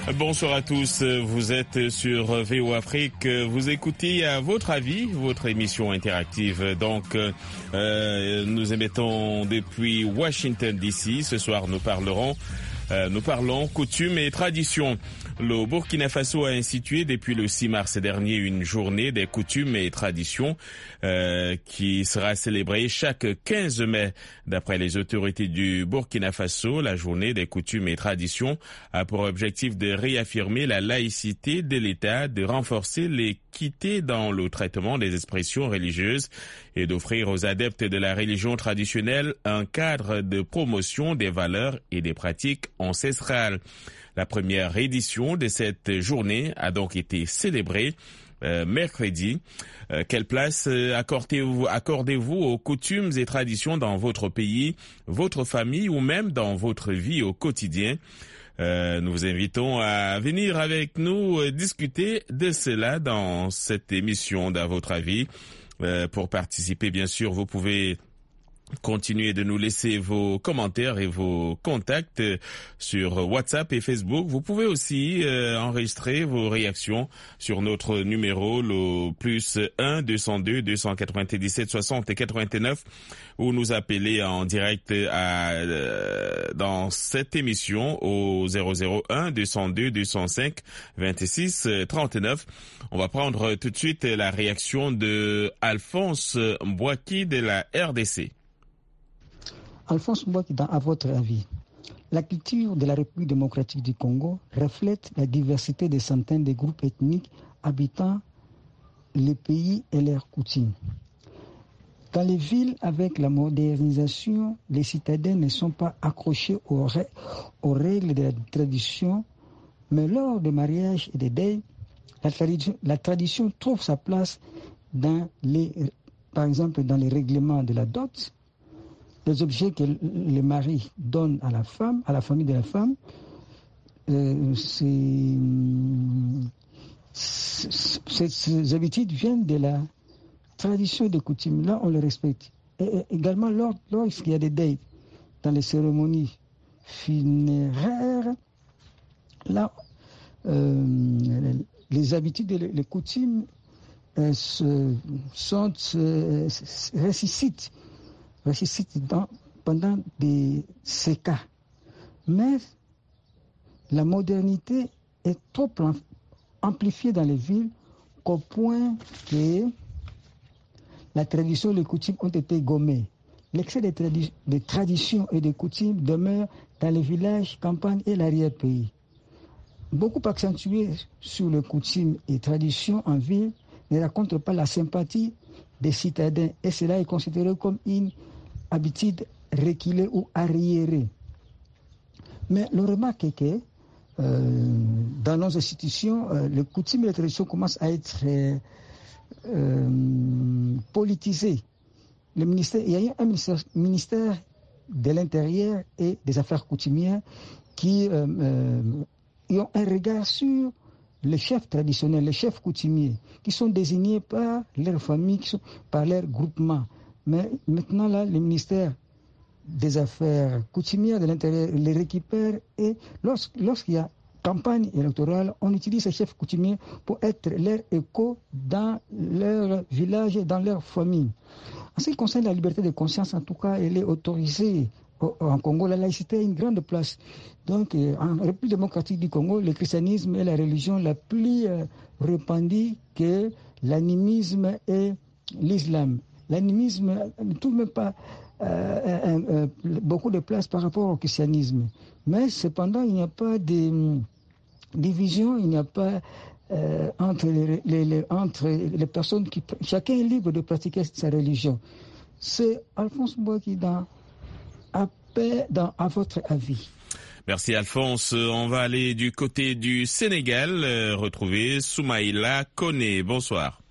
Bonsoir à tous, vous êtes sur VO Afrique, vous écoutez à votre avis, votre émission interactive. Donc, nous émettons depuis Washington DC. Ce soir, nous parlons coutumes et traditions. Le Burkina Faso a institué depuis le 6 mars dernier une journée des coutumes et traditions qui sera célébrée chaque 15 mai. D'après les autorités du Burkina Faso, la journée des coutumes et traditions a pour objectif de réaffirmer la laïcité de l'État, de renforcer l'équité dans le traitement des expressions religieuses et d'offrir aux adeptes de la religion traditionnelle un cadre de promotion des valeurs et des pratiques ancestrales. La première édition de cette journée a donc été célébrée mercredi. Quelle place accordez-vous aux coutumes et traditions dans votre pays, votre famille ou même dans votre vie au quotidien? Nous vous invitons à venir avec nous discuter de cela dans cette émission d'À votre avis. Pour participer, bien sûr, vous pouvez continuez de nous laisser vos commentaires et vos contacts sur WhatsApp et Facebook. Vous pouvez aussi enregistrer vos réactions sur notre numéro, le +1 202 297 60 et 89, ou nous appeler en direct dans cette émission au 001 202 205 26 39. On va prendre tout de suite la réaction de Alphonse Mbouaki de la RDC. Alphonse Mbouaki, à votre avis, la culture de la République démocratique du Congo reflète la diversité des centaines de groupes ethniques habitant les pays et leurs coutumes. Dans les villes, avec la modernisation, les citadins ne sont pas accrochés aux règles de la tradition, mais lors des mariages et des deuils, la tradition trouve sa place par exemple dans les règlements de la dot, les objets que le mari donne à la femme, à la famille de la femme. Ces habitudes viennent de la tradition et des coutumes. Là, on les respecte. Et également, lorsqu'il y a des deuils dans les cérémonies funéraires, là, les habitudes et les coutumes ressuscitent pendant ces cas. Mais la modernité est trop amplifiée dans les villes qu'au point que la tradition et les coutumes ont été gommées. L'excès des traditions et des coutumes demeure dans les villages, campagnes et l'arrière-pays. Beaucoup accentués sur les coutumes et traditions en ville ne racontent pas la sympathie des citadins et cela est considéré comme une habitude reculée ou arriérée. Mais le remarque est que dans nos institutions, les coutumes et les traditions commencent à être politisées. Il y a un ministère de l'Intérieur et des Affaires coutumières qui ont un regard sur les chefs traditionnels, les chefs coutumiers, qui sont désignés par leur famille, par leur groupement. Mais maintenant, là, le ministère des Affaires coutumières de l'Intérieur les récupère et lorsqu'il y a campagne électorale, on utilise ces chefs coutumiers pour être leur écho dans leur village et dans leur famille. En ce qui concerne la liberté de conscience, en tout cas, elle est autorisée. En Congo, la laïcité a une grande place. Donc, en République démocratique du Congo, le christianisme est la religion la plus répandue que l'animisme et l'islam. L'animisme ne trouve même pas beaucoup de place par rapport au christianisme. Mais cependant, il n'y a pas de division, il n'y a pas entre les personnes qui... Chacun est libre de pratiquer sa religion. C'est Alphonse Mbouaki à votre avis. Merci Alphonse. On va aller du côté du Sénégal, retrouver Soumaïla Koné. Bonsoir.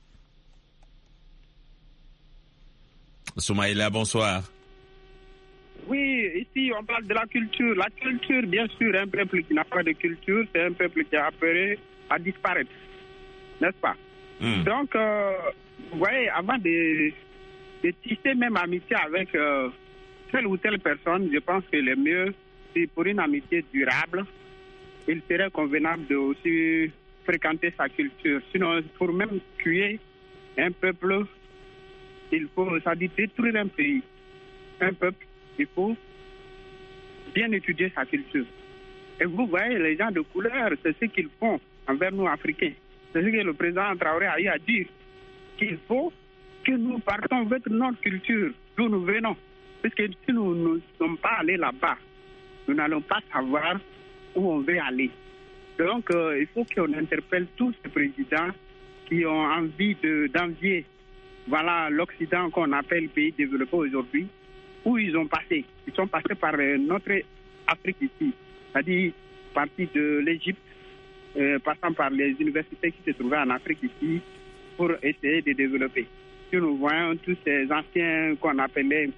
Soumaïla, bonsoir. Oui, ici on parle de la culture. La culture, bien sûr, un peuple qui n'a pas de culture, c'est un peuple qui est appelé à disparaître, n'est-ce pas? Donc, vous voyez, avant de tisser même amitié avec telle ou telle personne, je pense que le mieux, c'est pour une amitié durable, il serait convenable de aussi fréquenter sa culture. Sinon, pour même tuer un peuple, il faut, ça dit, détruire un pays, un peuple, il faut bien étudier sa culture. Et vous voyez, les gens de couleur, c'est ce qu'ils font envers nous, Africains. C'est ce que le président Traoré a eu à dire, qu'il faut que nous partons avec notre culture, d'où nous venons. Parce que si nous ne sommes pas allés là-bas, nous n'allons pas savoir où on veut aller. Donc, il faut qu'on interpelle tous ces présidents qui ont envie d'envier l'Occident qu'on appelle pays développé aujourd'hui, où ils ont passé. Ils sont passés par notre Afrique ici, c'est-à-dire partie de l'Égypte, passant par les universités qui se trouvaient en Afrique ici, pour essayer de développer. Si nous voyons tous ces anciens qu'on appelait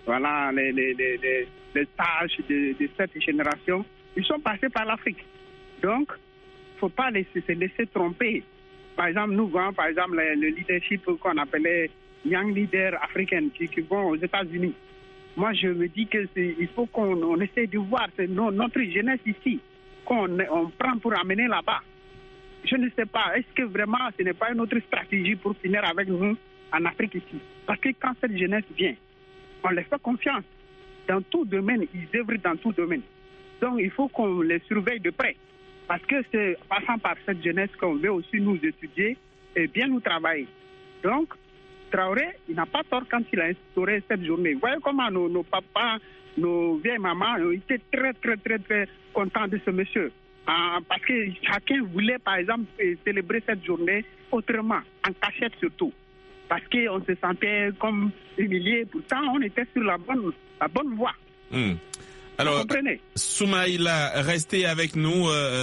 les sages de cette génération, ils sont passés par l'Afrique. Donc, il ne faut pas se laisser tromper. Par exemple, nous voyons le leadership qu'on appelait young leaders africains qui vont aux États-Unis. Moi, je me dis qu'il faut qu'on essaie de voir notre jeunesse ici, qu'on prend pour amener là-bas. Je ne sais pas, est-ce que vraiment ce n'est pas une autre stratégie pour finir avec nous en Afrique ici? Parce que quand cette jeunesse vient, on les fait confiance. Dans tout domaine, ils œuvrent dans tout domaine. Donc, il faut qu'on les surveille de près. Parce que c'est passant par cette jeunesse qu'on veut aussi nous étudier et bien nous travailler. Donc, Traoré, il n'a pas tort quand il a instauré cette journée. Vous voyez comment nos papas, nos vieilles mamans ont été très, très, très, très contents de ce monsieur. Parce que chacun voulait, par exemple, célébrer cette journée autrement, en cachette surtout. Parce qu'on se sentait comme humilié. Pourtant, on était sur la bonne voie. Alors, Soumaïla, restez avec nous.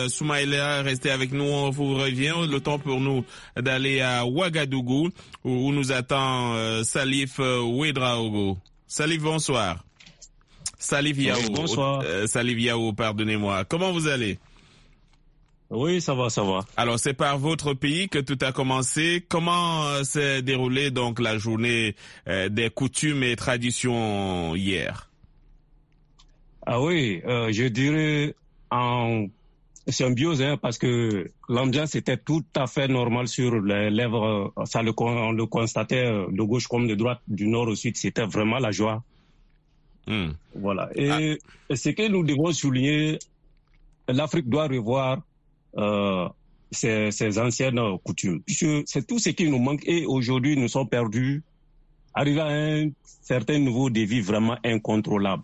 On vous revient. Le temps pour nous d'aller à Ouagadougou, où nous attend Salif Ouedraogo. Salif, bonsoir. Salif Yao. Oui, bonsoir. Salif Yao, pardonnez-moi. Comment vous allez? Oui, ça va. Alors, c'est par votre pays que tout a commencé. Comment s'est déroulée donc la journée des coutumes et traditions hier? Ah oui, je dirais en symbiose, parce que l'ambiance était tout à fait normale sur les lèvres. On le constatait de gauche comme de droite, du nord au sud, c'était vraiment la joie. Voilà. Et ce que nous devons souligner, l'Afrique doit revoir ces anciennes coutumes. Puisque c'est tout ce qui nous manque et aujourd'hui nous sommes perdus, arrivés à un certain niveau de vie vraiment incontrôlable.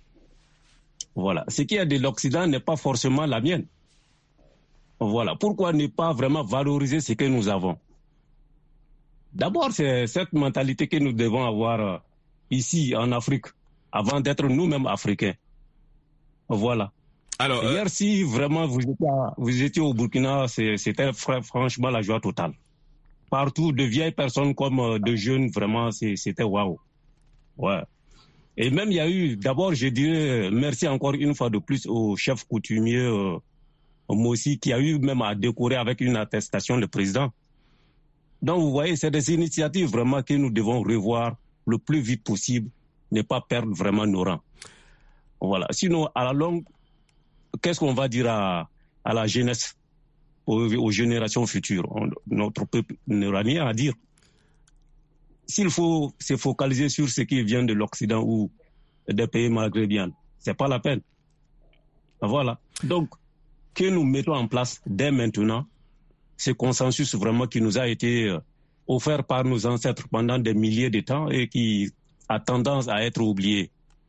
Voilà. Ce qui est de l'Occident n'est pas forcément la mienne. Voilà. Pourquoi ne pas vraiment valoriser ce que nous avons? D'abord, c'est cette mentalité que nous devons avoir ici en Afrique, avant d'être nous-mêmes africains. Voilà. Alors, hier, si vraiment vous étiez au Burkina, c'était franchement la joie totale. Partout, de vieilles personnes comme de jeunes, vraiment, c'était waouh. Ouais. Et même, il y a eu, d'abord, je dirais merci encore une fois de plus au chef coutumier Mossi, qui a eu même à décorer avec une attestation le président. Donc, vous voyez, c'est des initiatives vraiment que nous devons revoir le plus vite possible, ne pas perdre vraiment nos rangs. Voilà. Sinon, à la longue, qu'est-ce qu'on va dire à la jeunesse, aux générations futures? Notre peuple n'aura rien à dire. S'il faut se focaliser sur ce qui vient de l'Occident ou des pays maghrébiens, c'est pas la peine. Voilà. Donc, que nous mettons en place dès maintenant ce consensus vraiment qui nous a été offert par nos ancêtres pendant des milliers de temps et qui a tendance à être oublié.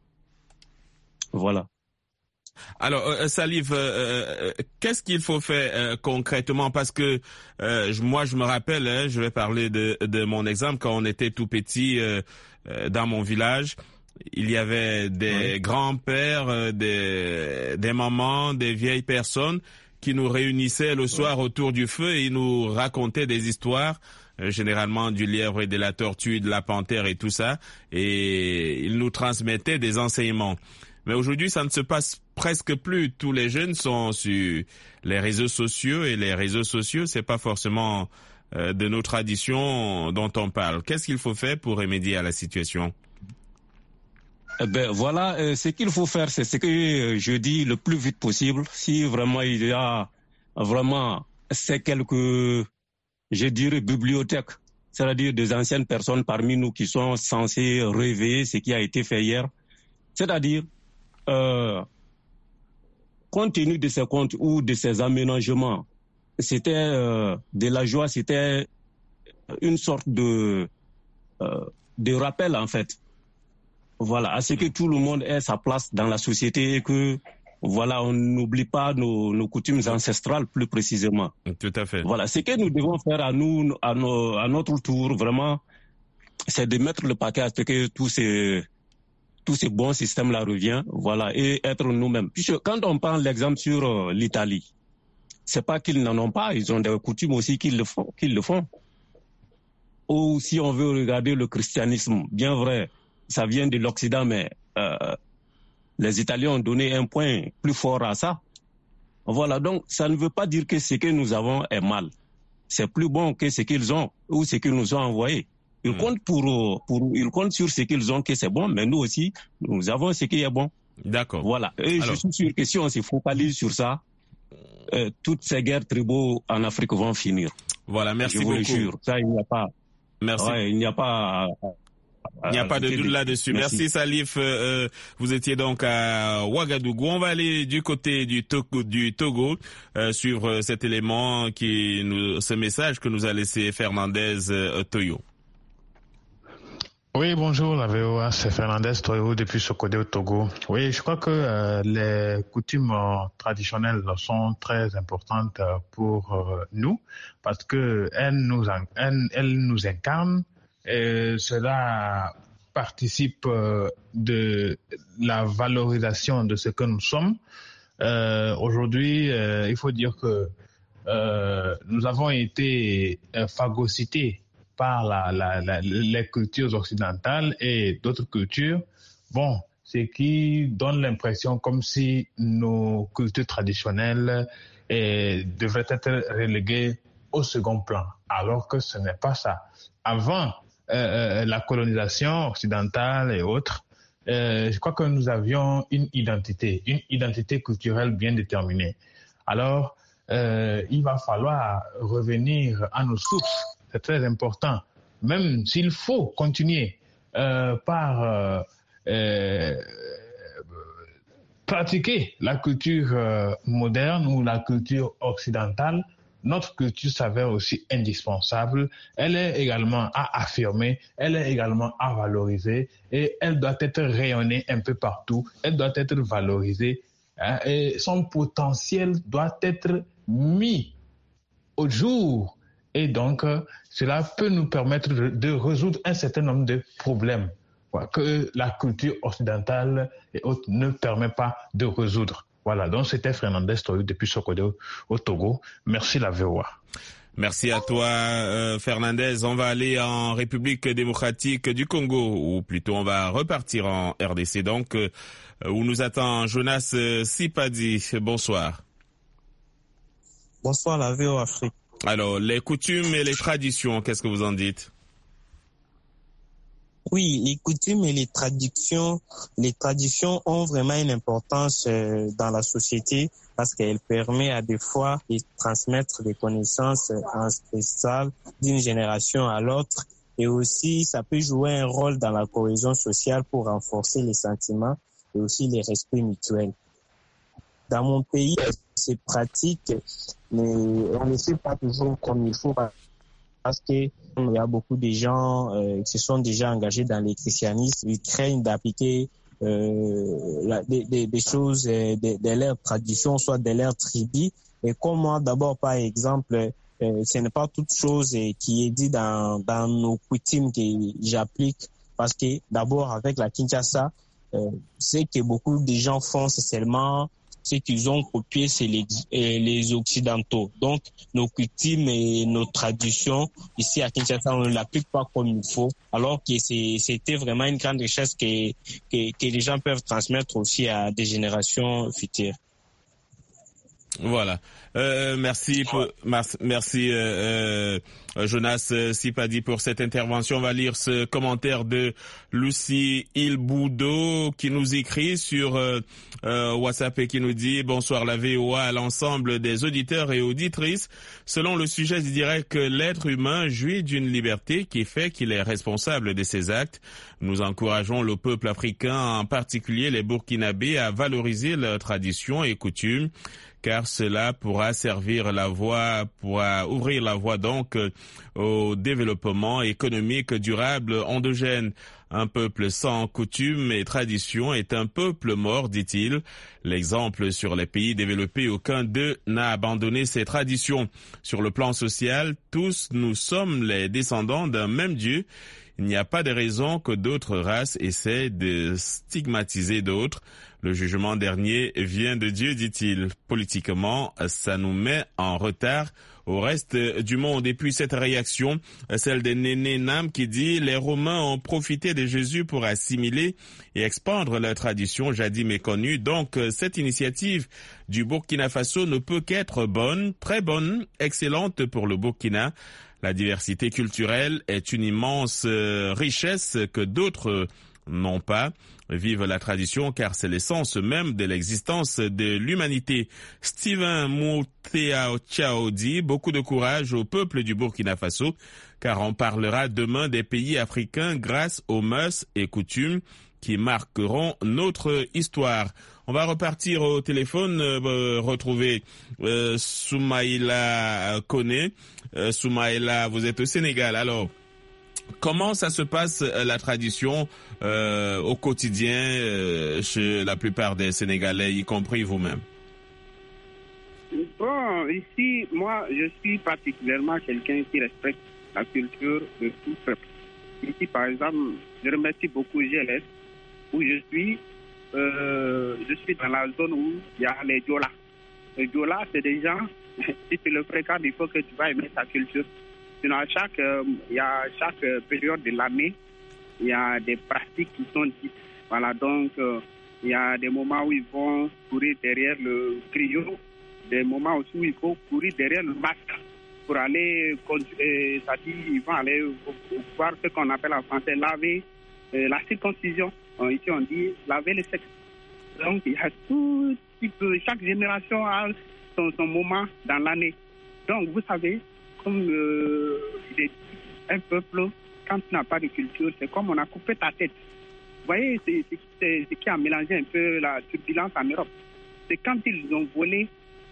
Voilà. Alors, Salif, qu'est-ce qu'il faut faire concrètement? Parce que moi, je me rappelle, je vais parler de mon exemple, quand on était tout petit dans mon village, il y avait des grands-pères, des mamans, des vieilles personnes qui nous réunissaient le soir autour du feu et ils nous racontaient des histoires, généralement du lièvre et de la tortue, de la panthère et tout ça, et ils nous transmettaient des enseignements. Mais aujourd'hui, ça ne se passe presque plus. Tous les jeunes sont sur les réseaux sociaux et les réseaux sociaux, c'est pas forcément de nos traditions dont on parle. Qu'est-ce qu'il faut faire pour remédier à la situation? Ce qu'il faut faire, c'est ce que je dis le plus vite possible. Si vraiment il y a ces quelques, je dirais, bibliothèques, c'est-à-dire des anciennes personnes parmi nous qui sont censées réveiller ce qui a été fait hier, c'est-à-dire, compte tenu de ces comptes ou de ces aménagements, c'était de la joie, c'était une sorte de rappel en fait. Voilà, à ce que tout le monde ait sa place dans la société et que on n'oublie pas nos coutumes ancestrales plus précisément. Tout à fait. Voilà, ce que nous devons faire à notre tour, vraiment, c'est de mettre le paquet à ce que tous ces bons systèmes-là reviennent, et être nous-mêmes. Puisque quand on prend l'exemple sur l'Italie, c'est pas qu'ils n'en ont pas, ils ont des coutumes aussi qu'ils le font. Ou si on veut regarder le christianisme, bien vrai, ça vient de l'Occident, mais les Italiens ont donné un point plus fort à ça. Voilà, donc ça ne veut pas dire que ce que nous avons est mal. C'est plus bon que ce qu'ils ont ou ce qu'ils nous ont envoyé. Ils comptent ils comptent sur ce qu'ils ont que c'est bon, mais nous aussi, nous avons ce qui est bon. D'accord. Voilà. Et je suis sûr que si on se focalise sur ça, toutes ces guerres tribaux en Afrique vont finir. Voilà, merci beaucoup. Je vous le jure. Ça, il n'y a pas. Merci. Il n'y a pas. Il n'y a pas de doute là-dessus. Merci Salif. Vous étiez donc à Ouagadougou. On va aller du côté du Togo suivre cet élément ce message que nous a laissé Fernandez Toyo. Oui, bonjour, la VOA, c'est Fernandez Toyo depuis Sokodé au Togo. Oui, je crois que les coutumes traditionnelles sont très importantes pour nous parce que elles nous incarnent et cela participe de la valorisation de ce que nous sommes. Aujourd'hui, il faut dire que nous avons été phagocytés par les cultures occidentales et d'autres cultures, ce qui donne l'impression comme si nos cultures traditionnelles devraient être reléguées au second plan, alors que ce n'est pas ça. Avant la colonisation occidentale et autres, je crois que nous avions une identité culturelle bien déterminée. Alors, il va falloir revenir à nos sources. C'est très important, même s'il faut continuer par pratiquer la culture moderne ou la culture occidentale. Notre culture s'avère aussi indispensable. Elle est également à affirmer, elle est également à valoriser et elle doit être rayonnée un peu partout. Elle doit être valorisée et son potentiel doit être mis au jour. Et donc, cela peut nous permettre de résoudre un certain nombre de problèmes que la culture occidentale et autres ne permet pas de résoudre. Voilà, donc c'était Fernandez Toyo depuis Sokodé au Togo. Merci la VOA. Merci à toi Fernandez. On va aller en République démocratique du Congo, ou plutôt on va repartir en RDC, donc où nous attend Jonas Sipadi. Bonsoir. Bonsoir la VOA Afrique. Alors, les coutumes et les traditions, qu'est-ce que vous en dites? Oui, les coutumes et les traditions ont vraiment une importance dans la société parce qu'elles permettent à des fois de transmettre des connaissances ancestrales d'une génération à l'autre, et aussi ça peut jouer un rôle dans la cohésion sociale pour renforcer les sentiments et aussi les respects mutuels. Dans mon pays, c'est pratique, mais on ne fait pas toujours comme il faut parce que il y a beaucoup de gens qui se sont déjà engagés dans le christianisme. Ils craignent d'appliquer des choses de leur tradition, soit de leur tribu. Et comme moi, d'abord, par exemple, ce n'est pas toute chose qui est dit dans nos coutumes que j'applique, parce que d'abord, avec la Kinshasa, ce que beaucoup de gens font, c'est seulement ce qu'ils ont copié, c'est les Occidentaux. Donc, nos coutumes et nos traditions, ici à Kinshasa, on ne l'applique pas comme il faut, alors que c'était vraiment une grande richesse que les gens peuvent transmettre aussi à des générations futures. Voilà. Merci Jonas Sipadi pour cette intervention. On va lire ce commentaire de Lucie Ilboudo qui nous écrit sur WhatsApp et qui nous dit: bonsoir la VOA à l'ensemble des auditeurs et auditrices. Selon le sujet, je dirais que l'être humain jouit d'une liberté qui fait qu'il est responsable de ses actes. Nous encourageons le peuple africain, en particulier les Burkinabés, à valoriser leurs traditions et coutumes, car cela pourra ouvrir la voie donc au développement économique durable endogène. Un peuple sans coutumes et traditions est un peuple mort, dit-il. L'exemple sur les pays développés, aucun d'eux n'a abandonné ses traditions. Sur le plan social, tous nous sommes les descendants d'un même Dieu. Il n'y a pas de raison que d'autres races essaient de stigmatiser d'autres. Le jugement dernier vient de Dieu, dit-il. Politiquement, ça nous met en retard au reste du monde. Et puis cette réaction, celle de Néné Nam qui dit: les Romains ont profité de Jésus pour assimiler et expandre leur tradition jadis méconnue. Donc cette initiative du Burkina Faso ne peut qu'être bonne, très bonne, excellente pour le Burkina. La diversité culturelle est une immense richesse que d'autres n'ont pas. Vive la tradition, car c'est l'essence même de l'existence de l'humanité. Steven Mouteao dit: beaucoup de courage au peuple du Burkina Faso, car on parlera demain des pays africains grâce aux mœurs et coutumes qui marqueront notre histoire. On va repartir au téléphone, retrouver Soumaïla Kone. Soumaïla, vous êtes au Sénégal, alors comment ça se passe la tradition au quotidien chez la plupart des Sénégalais, y compris vous-même? Bon, ici, moi, je suis particulièrement quelqu'un qui respecte la culture de tout peuple. Ici, par exemple, je remercie beaucoup GLS, où je suis dans la zone où il y a les Diola. Les Diola, c'est des gens, si tu le fréquentes, il faut que tu vas aimer ta culture. Sinon, chaque période de l'année, il y a des pratiques qui sont dites. Voilà, donc, il y a des moments où ils vont courir derrière le griot, des moments aussi où il faut courir derrière le masque pour aller, c'est-à-dire, ils vont aller voir ce qu'on appelle en français laver la circoncision. Ici, on dit laver le sexe. Donc, il y a tout type, chaque génération a son moment dans l'année. Donc, vous savez, comme un peuple, quand tu n'as pas de culture, c'est comme on a coupé ta tête. Vous voyez, c'est ce qui a mélangé un peu la turbulence en Europe. C'est quand ils ont volé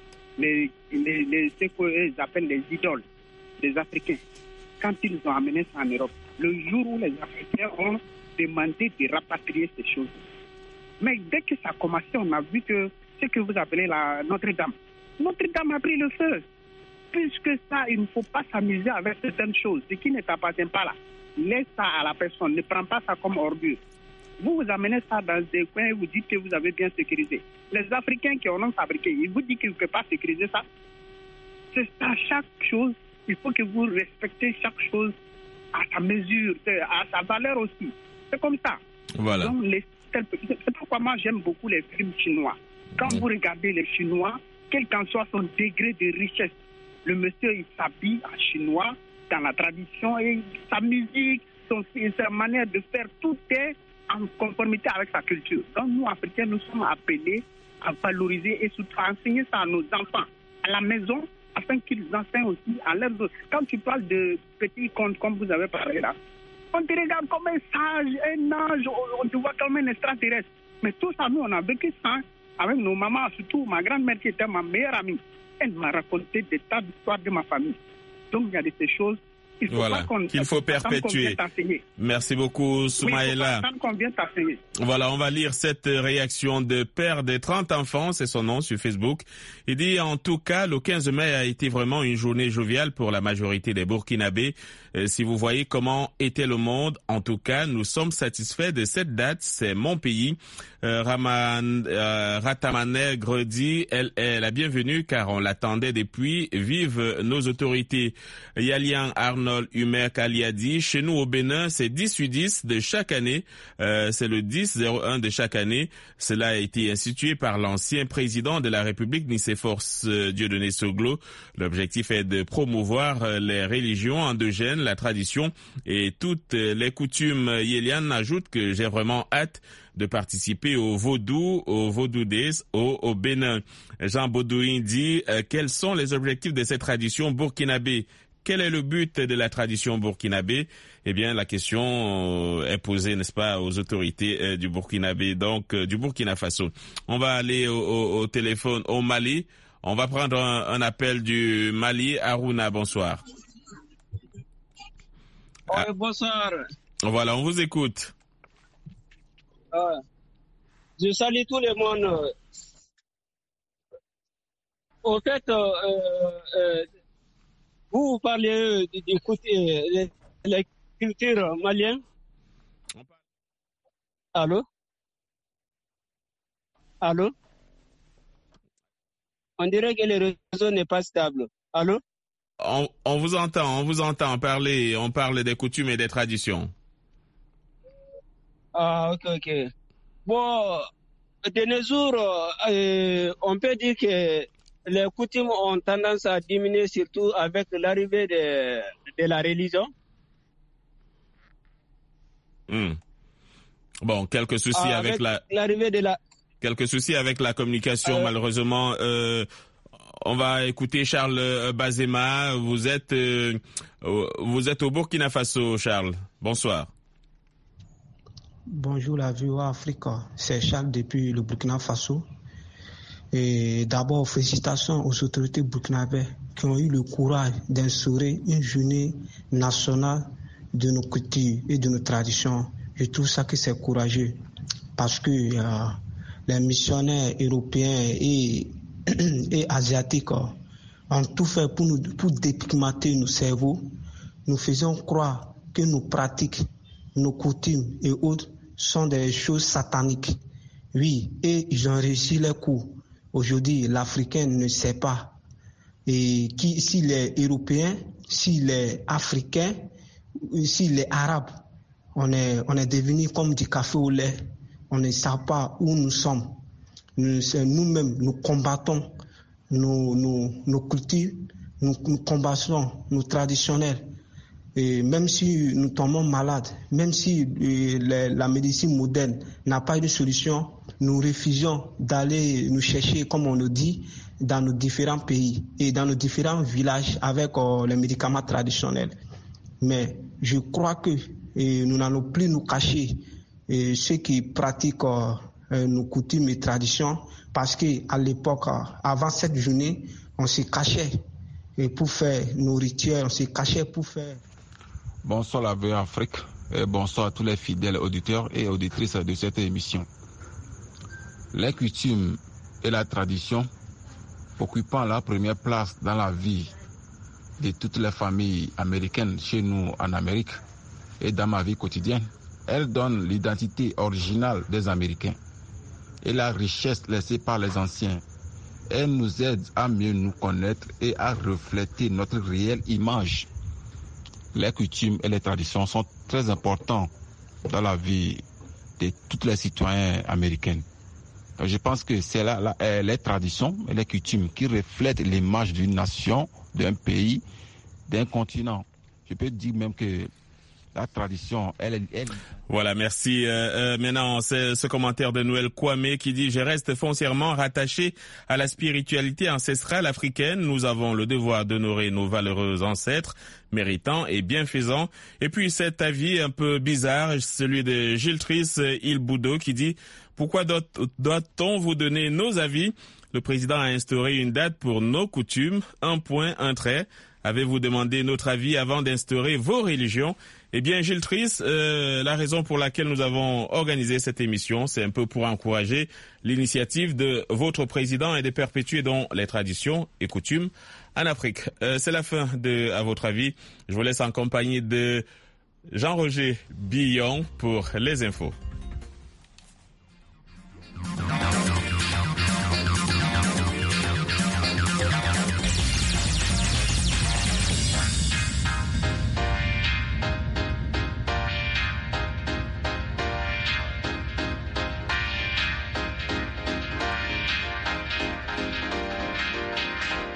ce qu'ils appellent les idoles des Africains. Quand ils ont amené ça en Europe, le jour où les Africains ont demandé de rapatrier ces choses. Mais dès que ça a commencé, on a vu que ce que vous appelez la Notre-Dame a pris le feu. Puisque ça, il ne faut pas s'amuser avec certaines choses. Ce qui ne t'appartient pas là, laisse ça à la personne. Ne prends pas ça comme ordure. Vous amenez ça dans des coins et vous dites que vous avez bien sécurisé. Les Africains qui en ont fabriqué, ils vous disent qu'ils ne peuvent pas sécuriser ça. C'est ça, chaque chose, il faut que vous respectez chaque chose à sa mesure, à sa valeur aussi. C'est comme ça. Voilà. Donc, c'est pourquoi moi j'aime beaucoup les films chinois. Quand vous regardez les Chinois, quel qu'en soit son degré de richesse, le monsieur, il s'habille en chinois, dans la tradition, et sa musique, sa manière de faire, tout est en conformité avec sa culture. Donc, nous, Africains, nous sommes appelés à valoriser et surtout à enseigner ça à nos enfants, à la maison, afin qu'ils enseignent aussi à leurs autres. Quand tu parles de petits contes, comme vous avez parlé là, on te regarde comme un sage, un ange, on te voit comme un extraterrestre. Mais tout ça, nous, on a vécu ça avec nos mamans, surtout ma grand-mère qui était ma meilleure amie. Elle m'a raconté des tas d'histoires de ma famille. Donc, il y a de ces choses qu'il faut perpétuer. Merci beaucoup, Soumaïla. Voilà, on va lire cette réaction de père de 30 enfants, c'est son nom sur Facebook. Il dit: en tout cas, le 15 mai a été vraiment une journée joviale pour la majorité des Burkinabés. Si vous voyez comment était le monde, en tout cas, nous sommes satisfaits de cette date. C'est mon pays. Ratamanègre dit: elle est la bienvenue car on l'attendait depuis. Vive nos autorités. Yalian Arnaud Arnold Humer Kaliadi. Chez nous au Bénin, c'est 10/10 de chaque année. C'est le 10-01 de chaque année. Cela a été institué par l'ancien président de la République, Nicéphore Dieudonné Soglo. L'objectif est de promouvoir les religions endogènes, la tradition et toutes les coutumes. Yéliane ajoute que j'ai vraiment hâte de participer au Vaudou Days au Bénin. Jean Baudouin dit quels sont les objectifs de cette tradition burkinabé? Quel est le but de la tradition burkinabé? Eh bien, la question est posée, n'est-ce pas, aux autorités du Burkinabé, donc du Burkina Faso. On va aller au téléphone au Mali. On va prendre un appel du Mali. Aruna, bonsoir. Oui, bonsoir. Voilà, on vous écoute. Je salue tout le monde. Au fait, vous parlez d'écouter la culture malienne. Allô? On dirait que le réseau n'est pas stable. Allô? On vous entend parler. On parle des coutumes et des traditions. Ah, ok. Bon, de nos jours, on peut dire que les coutumes ont tendance à diminuer, surtout avec l'arrivée de la religion. Bon, quelques soucis avec l'arrivée de la... Quelques soucis avec la communication, malheureusement. On va écouter Charles Bazema. Vous êtes au Burkina Faso, Charles. Bonsoir. Bonjour la VOA Afrique, c'est Charles depuis le Burkina Faso. Et d'abord, félicitations aux autorités burkinabées qui ont eu le courage d'instaurer une journée nationale de nos cultures et de nos traditions. Je trouve ça que c'est courageux parce que les missionnaires européens et asiatiques ont tout fait pour dépigmenter nos cerveaux. Nous faisons croire que nos pratiques, nos coutumes et autres sont des choses sataniques. Oui, et ils ont réussi leur coup. Aujourd'hui, l'Africain ne sait pas s'il est européen, s'il est africain, s'il est arabe. On est devenu comme du café au lait. On ne sait pas où nous sommes. Nous-mêmes, nous combattons nos cultures, nous combattons nos traditionnels. Et même si nous tombons malades, même si la médecine moderne n'a pas eu de solution, nous refusons d'aller nous chercher, comme on le dit, dans nos différents pays et dans nos différents villages avec les médicaments traditionnels. Mais je crois que nous n'allons plus nous cacher ceux qui pratiquent nos coutumes et traditions, parce qu'à l'époque, avant cette journée, on se cachait pour faire nos rituels, on se cachait pour faire... Bonsoir la VOA Afrique et bonsoir à tous les fidèles auditeurs et auditrices de cette émission. Les coutumes et la tradition occupant la première place dans la vie de toutes les familles américaines chez nous en Amérique et dans ma vie quotidienne, elles donnent l'identité originale des Américains et la richesse laissée par les anciens. Elles nous aident à mieux nous connaître et à refléter notre réelle image. Les coutumes et les traditions sont très importants dans la vie de tous les citoyens américains. Donc je pense que c'est les traditions et les coutumes qui reflètent l'image d'une nation, d'un pays, d'un continent. Je peux dire même que la tradition, elle... Voilà, merci. Maintenant, c'est ce commentaire de Noël Kwame qui dit « Je reste foncièrement rattaché à la spiritualité ancestrale africaine. Nous avons le devoir d'honorer nos valeureux ancêtres, méritants et bienfaisants. » Et puis cet avis un peu bizarre, celui de Giltrice Ilboudo qui dit « Pourquoi doit-on vous donner nos avis? Le président a instauré une date pour nos coutumes, un point, un trait. Avez-vous demandé notre avis avant d'instaurer vos religions? » Eh bien, Giltrice, la raison pour laquelle nous avons organisé cette émission, c'est un peu pour encourager l'initiative de votre président et de perpétuer donc les traditions et coutumes en Afrique. C'est la fin de À votre avis. Je vous laisse en compagnie de Jean-Roger Billon pour les infos.